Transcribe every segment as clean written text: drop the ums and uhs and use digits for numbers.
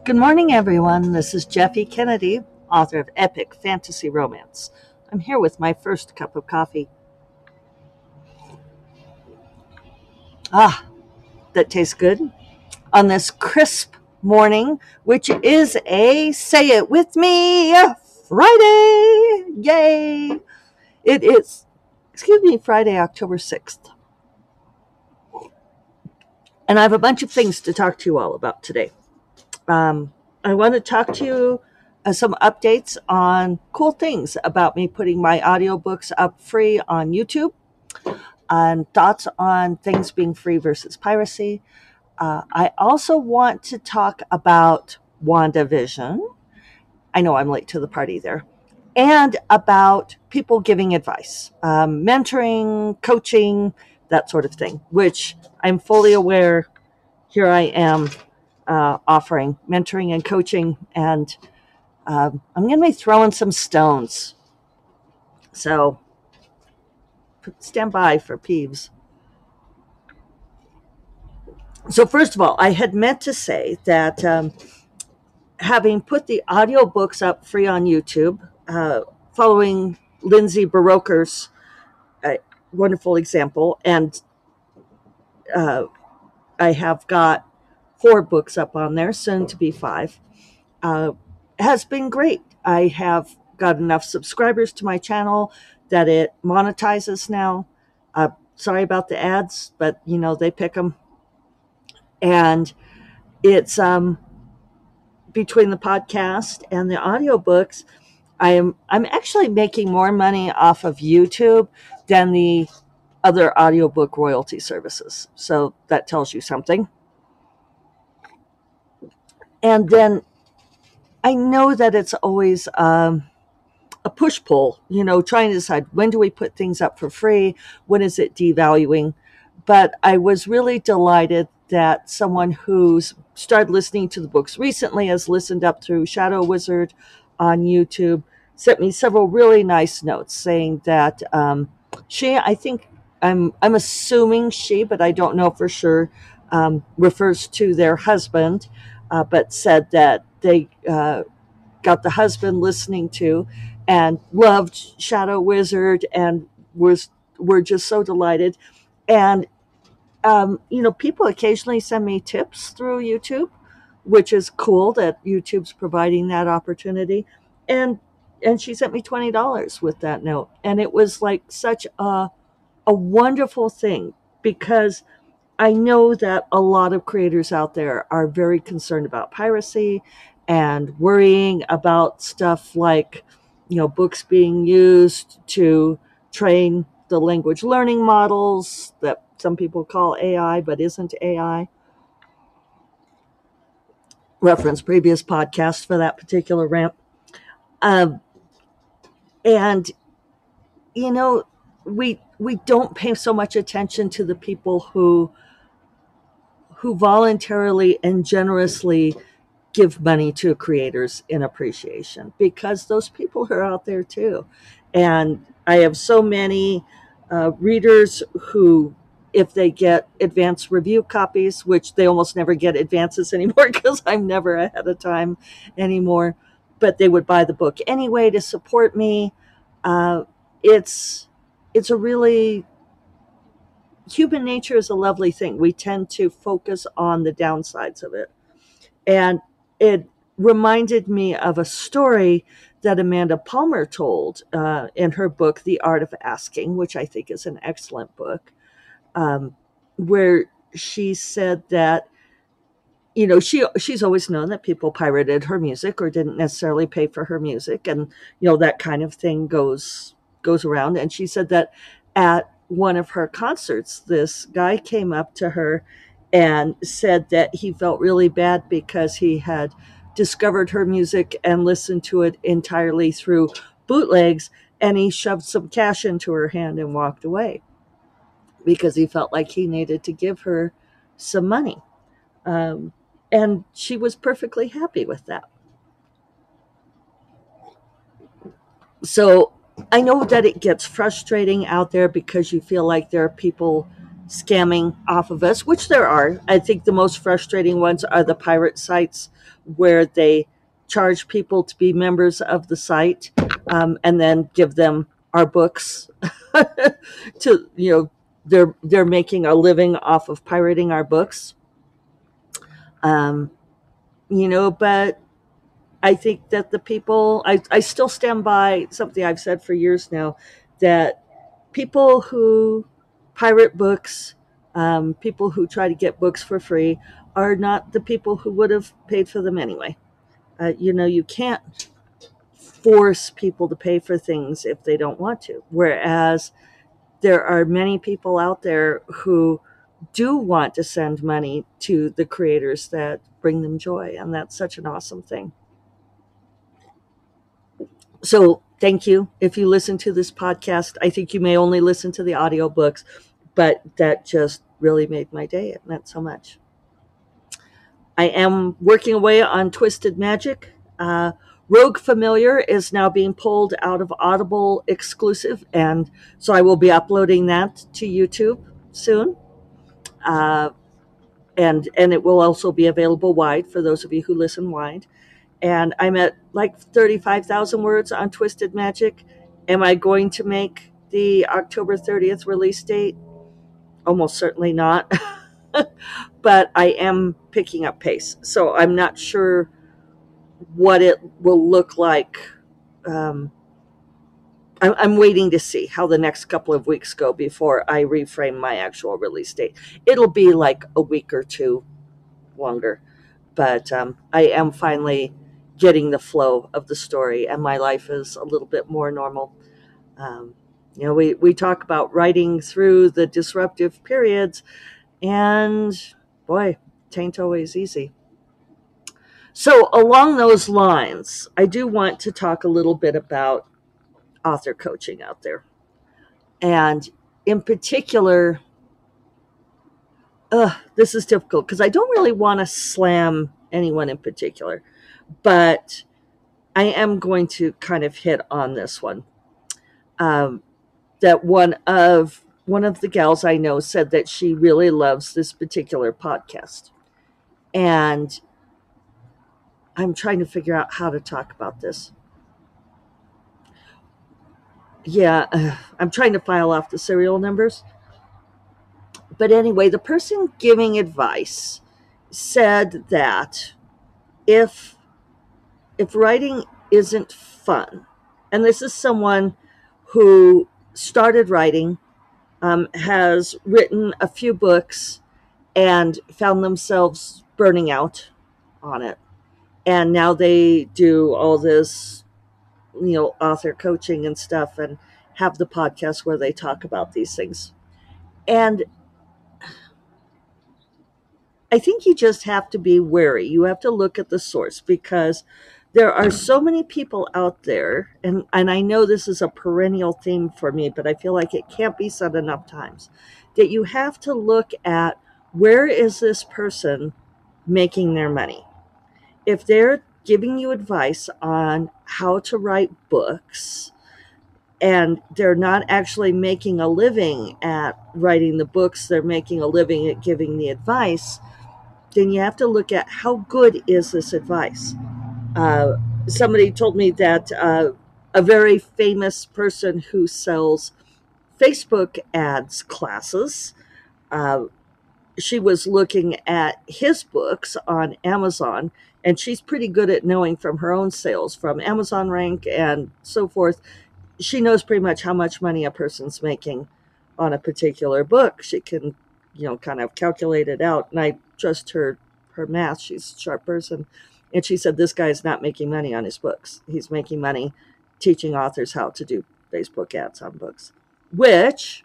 Good morning, everyone. This is Jeffe Kennedy, author of Epic Fantasy Romance. I'm here with my first cup of coffee. Ah, that tastes good. On this crisp morning, which is a, say it with me, Friday. Yay! It is, Friday, October 6th. And I have a bunch of things to talk to you all about today. I want to talk to you some updates on cool things about me putting my audiobooks up free on YouTube, and thoughts on things being free versus piracy. I also want to talk about WandaVision. I know I'm late to the party there. And about people giving advice, mentoring, coaching, that sort of thing, which I'm fully aware here I am offering mentoring and coaching, and I'm going to be throwing some stones. So stand by for peeves. So first of all, I had meant to say that having put the audiobooks up free on YouTube, following Lindsay Baroker's wonderful example, and I have got 4 books up on there, soon to be 5, has been great. I have got enough subscribers to my channel that it monetizes now. Sorry about the ads, but they pick them. And it's between the podcast and the audiobooks, I'm actually making more money off of YouTube than the other audiobook royalty services. So that tells you something. And then I know that it's always a push pull, trying to decide, when do we put things up for free? When is it devaluing? But I was really delighted that someone who's started listening to the books recently, has listened up through Shadow Wizard on YouTube, sent me several really nice notes saying that I think I'm assuming she, but I don't know for sure, refers to their husband, but said that they got the husband listening to and loved Shadow Wizard and were just so delighted. And people occasionally send me tips through YouTube, which is cool that YouTube's providing that opportunity. And she sent me $20 with that note, and it was like such a wonderful thing, because I know that a lot of creators out there are very concerned about piracy and worrying about stuff like, books being used to train the language learning models that some people call AI, but isn't AI. Reference previous podcast for that particular rant. Um, and, we don't pay so much attention to the people who voluntarily and generously give money to creators in appreciation, because those people are out there too. And I have so many readers who, if they get advance review copies, which they almost never get advances anymore because I'm never ahead of time anymore, but they would buy the book anyway to support me. It's a really, human nature is a lovely thing. We tend to focus on the downsides of it. And it reminded me of a story that Amanda Palmer told in her book, The Art of Asking, which I think is an excellent book, where she said that, she's always known that people pirated her music or didn't necessarily pay for her music. And, that kind of thing goes around. And she said that at one of her concerts, this guy came up to her and said that he felt really bad because he had discovered her music and listened to it entirely through bootlegs, and he shoved some cash into her hand and walked away because he felt like he needed to give her some money. And she was perfectly happy with that. So I know that it gets frustrating out there because you feel like there are people scamming off of us, which there are. I think the most frustrating ones are the pirate sites where they charge people to be members of the site, and then give them our books to, they're making a living off of pirating our books. Um, but I think that the people, I still stand by something I've said for years now, that people who pirate books, people who try to get books for free, are not the people who would have paid for them anyway. You can't force people to pay for things if they don't want to. Whereas there are many people out there who do want to send money to the creators that bring them joy. And that's such an awesome thing. So thank you. If you listen to this podcast, I think you may only listen to the audiobooks, but that just really made my day. It meant so much. I am working away on Twisted Magic. Rogue Familiar is now being pulled out of Audible exclusive, and so I will be uploading that to YouTube soon. Uh, and it will also be available wide for those of you who listen wide. And I'm at like 35,000 words on Twisted Magic. Am I going to make the October 30th release date? Almost certainly not. But I am picking up pace. So I'm not sure what it will look like. I'm waiting to see how the next couple of weeks go before I reframe my actual release date. It'll be like a week or two longer. But I am finally getting the flow of the story, and my life is a little bit more normal. We talk about writing through the disruptive periods, and boy, it ain't always easy. So along those lines, I do want to talk a little bit about author coaching out there. And in particular, this is difficult because I don't really want to slam anyone in particular, but I am going to kind of hit on this one. That one of the gals I know said that she really loves this particular podcast. And I'm trying to figure out how to talk about this. Yeah, I'm trying to file off the serial numbers. But anyway, the person giving advice said that if writing isn't fun, and this is someone who started writing, has written a few books, and found themselves burning out on it. And now they do all this, author coaching and stuff, and have the podcast where they talk about these things. And I think you just have to be wary. You have to look at the source, because there are so many people out there, and I know this is a perennial theme for me, but I feel like it can't be said enough times, that you have to look at, where is this person making their money? If they're giving you advice on how to write books, and they're not actually making a living at writing the books, they're making a living at giving the advice, then you have to look at, how good is this advice? Somebody told me that a very famous person who sells Facebook ads classes, she was looking at his books on Amazon, and she's pretty good at knowing from her own sales, from Amazon Rank and so forth. She knows pretty much how much money a person's making on a particular book. She can, kind of calculate it out. And I trust her math. She's a sharp person. And she said, this guy's not making money on his books. He's making money teaching authors how to do Facebook ads on books, which,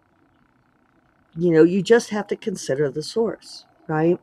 you just have to consider the source, right?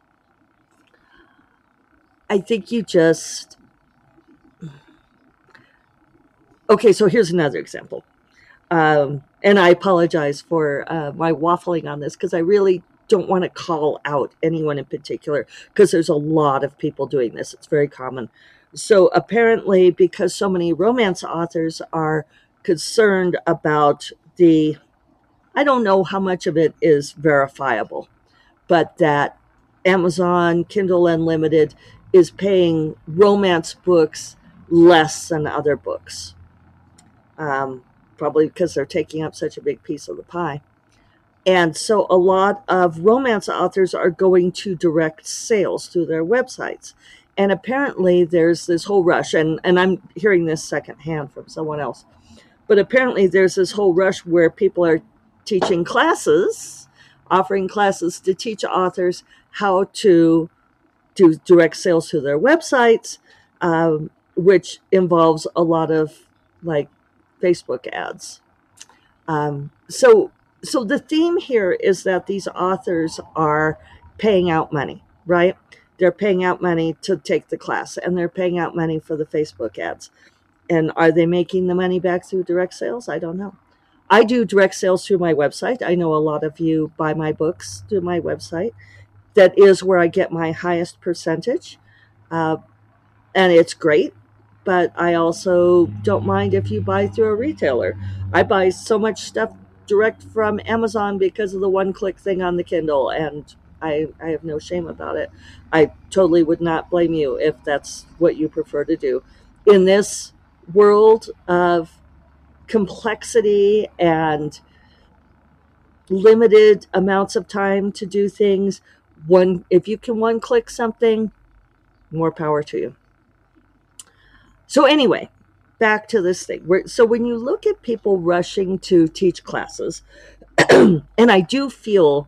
I think you just... Okay, so here's another example. And I apologize for my waffling on this, because I really don't want to call out anyone in particular, because there's a lot of people doing this. It's very common. So apparently, because so many romance authors are concerned about the I don't know how much of it is verifiable, but that Amazon Kindle Unlimited is paying romance books less than other books, um, probably because they're taking up such a big piece of the pie. And so a lot of romance authors are going to direct sales through their websites. And apparently there's this whole rush, and I'm hearing this secondhand from someone else, but apparently there's this whole rush where people are teaching classes, offering classes to teach authors how to do direct sales to their websites, which involves a lot of like Facebook ads. So the theme here is that these authors are paying out money, right? They're paying out money to take the class, and they're paying out money for the Facebook ads. And are they making the money back through direct sales? I don't know. I do direct sales through my website. I know a lot of you buy my books through my website. That is where I get my highest percentage. Uh, and it's great. But I also don't mind if you buy through a retailer. I buy so much stuff direct from Amazon because of the one click thing on the Kindle, and I have no shame about it. I totally would not blame you if that's what you prefer to do. In this world of complexity and limited amounts of time to do things, one if you can one click something, more power to you. So anyway, back to this thing. So when you look at people rushing to teach classes, and I do feel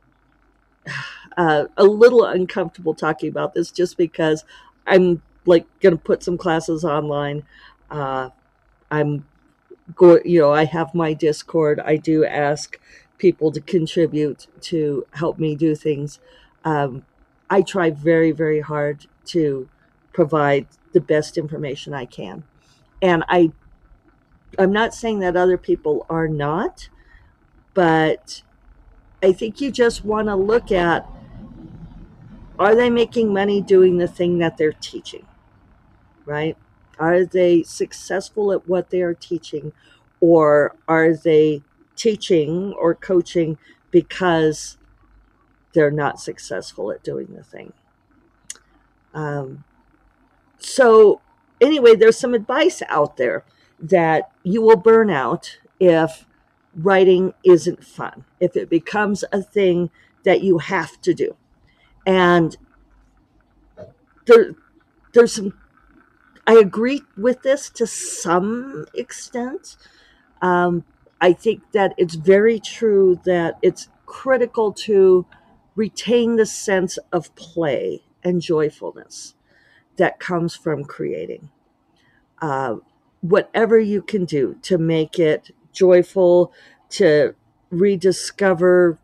a little uncomfortable talking about this just because I'm like going to put some classes online. I'm I have my Discord. I do ask people to contribute to help me do things. Um, I try very, very hard to provide the best information I can. And I'm not saying that other people are not, but I think you just want to look at, are they making money doing the thing that they're teaching, right? Are they successful at what they are teaching, or are they teaching or coaching because they're not successful at doing the thing? Um, so, anyway, there's some advice out there that you will burn out if writing isn't fun, if it becomes a thing that you have to do. And there, there's some, I agree with this to some extent. Um, I think that it's very true that it's critical to retain the sense of play and joyfulness that comes from creating. Uh, Whatever you can do to make it joyful, to rediscover,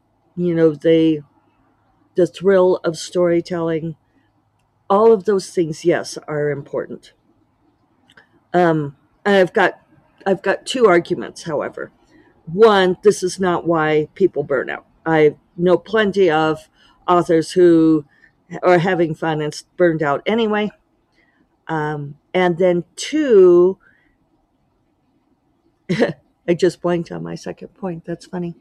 the thrill of storytelling, all of those things, yes, are important. And I've got two arguments, however. One, this is not why people burn out. I know plenty of authors who are having fun and burned out anyway. And then two, I just blanked on my second point. That's funny.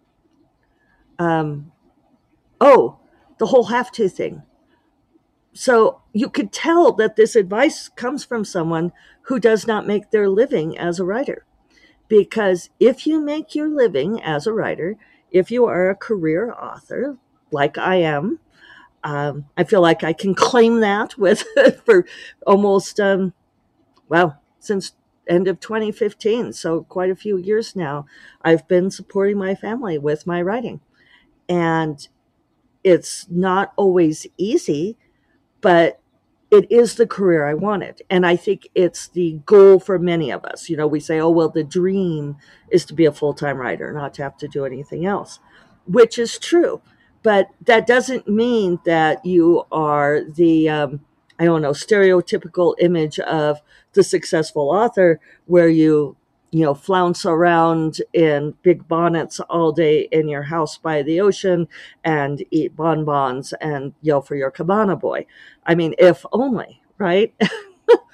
Um, oh, the whole have to thing. So you could tell that this advice comes from someone who does not make their living as a writer. Because if you make your living as a writer, if you are a career author, like I am, I feel like I can claim that with for almost since end of 2015, so quite a few years now. I've been supporting my family with my writing, and it's not always easy, but it is the career I wanted. And I think it's the goal for many of us. We say, oh, well, the dream is to be a full time writer, not to have to do anything else, which is true. But that doesn't mean that you are the, I don't know, stereotypical image of the successful author where flounce around in big bonnets all day in your house by the ocean and eat bonbons and yell for your cabana boy. I mean, if only, right?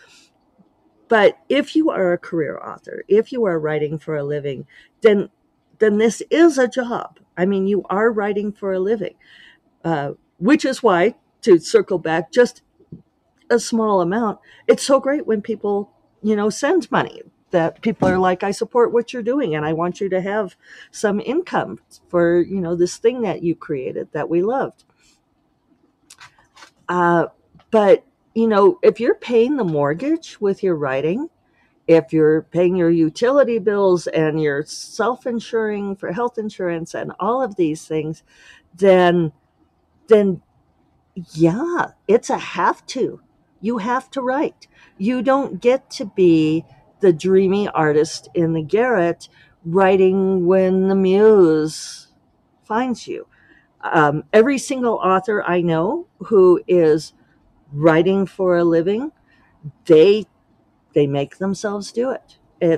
But if you are a career author, if you are writing for a living, then then this is a job. I mean, you are writing for a living, which is why, to circle back, just a small amount, it's so great when people, send money, that people are like, I support what you're doing and I want you to have some income for, this thing that you created that we loved. Uh, but, if you're paying the mortgage with your writing, if you're paying your utility bills and you're self-insuring for health insurance and all of these things, then yeah, it's a have to. You have to write. You don't get to be the dreamy artist in the garret writing when the muse finds you. Every single author I know who is writing for a living, they they make themselves do it.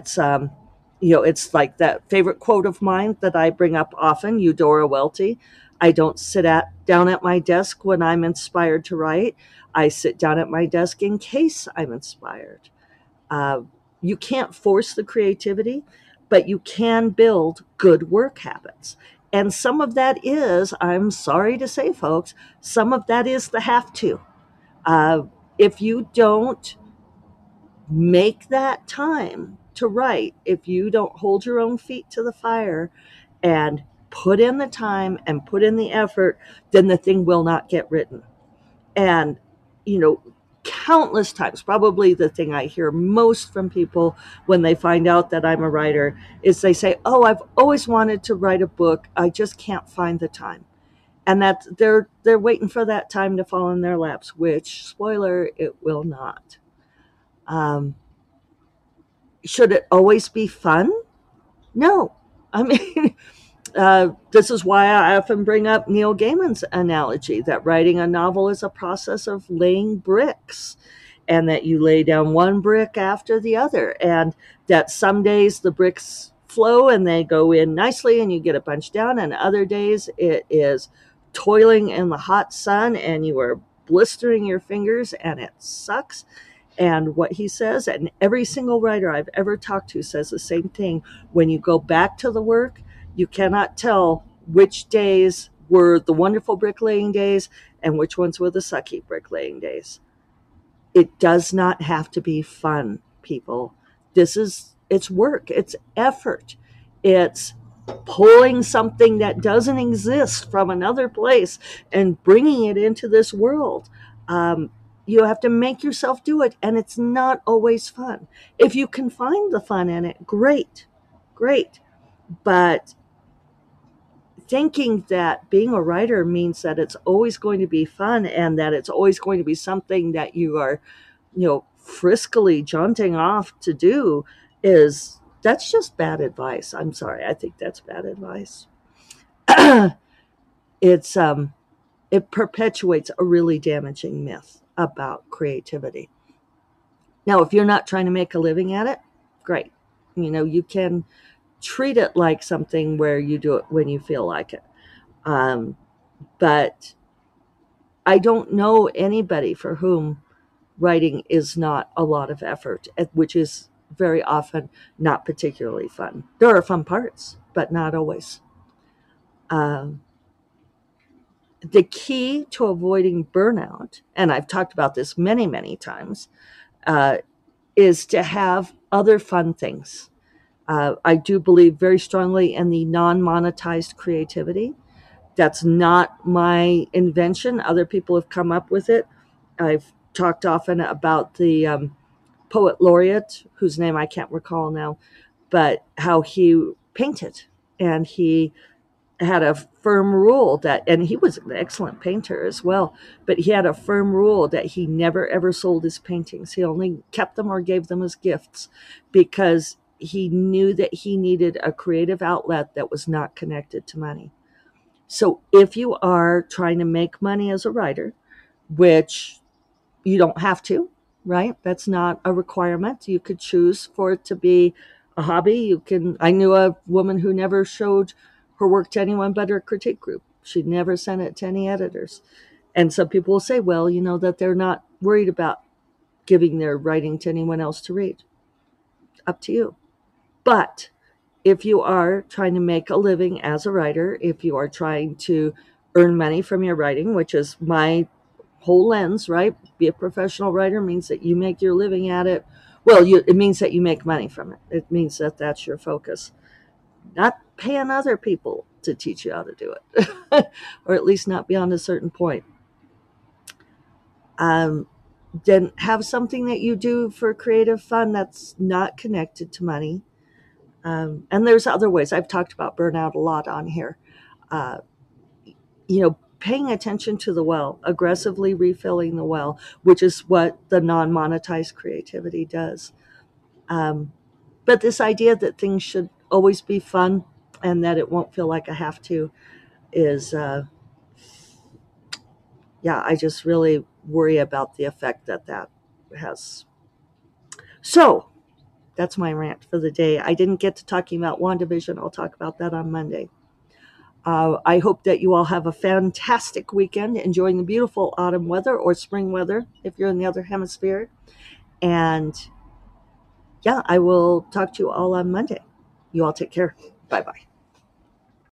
It's like that favorite quote of mine that I bring up often, Eudora Welty. I don't down at my desk when I'm inspired to write. I sit down at my desk in case I'm inspired. Uh, you can't force the creativity, but you can build good work habits. And some of that is, I'm sorry to say, folks, some of that is the have to. Uh, if you don't make that time to write, if you don't hold your own feet to the fire and put in the time and put in the effort, then the thing will not get written. And, you know, countless times, probably the thing I hear most from people when they find out that I'm a writer is they say, "Oh, I've always wanted to write a book. I just can't find the time." And that they're waiting for that time to fall in their laps, which, spoiler, it will not. Um, should it always be fun? No. I mean, this is why I often bring up Neil Gaiman's analogy that writing a novel is a process of laying bricks, and that you lay down one brick after the other, and that some days the bricks flow and they go in nicely and you get a bunch down, and other days it is toiling in the hot sun and you are blistering your fingers and it sucks. And what he says, and every single writer I've ever talked to says the same thing: when you go back to the work, you cannot tell which days were the wonderful bricklaying days and which ones were the sucky bricklaying days. It does not have to be fun, people. It's work, it's effort, it's pulling something that doesn't exist from another place and bringing it into this world. Um, you have to make yourself do it, and it's not always fun. If you can find the fun in it, great, great. But thinking that being a writer means that it's always going to be fun and that it's always going to be something that you are, friskily jaunting off to do, is that's just bad advice. I'm sorry. I think that's bad advice. it's it perpetuates a really damaging myth about creativity. Now, if you're not trying to make a living at it, great. You can treat it like something where you do it when you feel like it. Um, but I don't know anybody for whom writing is not a lot of effort, which is very often not particularly fun. There are fun parts, but not always. Um, the key to avoiding burnout, and I've talked about this many, many times, uh, is to have other fun things. I do believe very strongly in the non monetized creativity. That's not my invention. Other people have come up with it. I've talked often about the poet laureate, whose name I can't recall now, but how he painted. And he had a firm rule that, and he was an excellent painter as well, but he had a firm rule that he never ever sold his paintings. He only kept them or gave them as gifts, because he knew that he needed a creative outlet that was not connected to money. So if you are trying to make money as a writer, which you don't have to, right? That's not a requirement. You could choose for it to be a hobby. I knew a woman who never showed her work to anyone but her critique group. She never sent it to any editors. And some people will say, well, that they're not worried about giving their writing to anyone else to read. Up to you. But if you are trying to make a living as a writer, if you are trying to earn money from your writing, which is my whole lens, right? Be a professional writer means that you make your living at it. Well, it means that you make money from it. It means that that's your focus, not paying other people to teach you how to do it, or at least not beyond a certain point. Um, then have something that you do for creative fun that's not connected to money. And there's other ways. I've talked about burnout a lot on here. Uh, paying attention to the well, aggressively refilling the well, which is what the non monetized creativity does. Um, but this idea that things should always be fun and that it won't feel like a have to is, yeah, I just really worry about the effect that that has. So that's my rant for the day. I didn't get to talking about WandaVision. I'll talk about that on Monday. I hope that you all have a fantastic weekend, enjoying the beautiful autumn weather or spring weather if you're in the other hemisphere. And yeah, I will talk to you all on Monday. You all take care. Bye bye.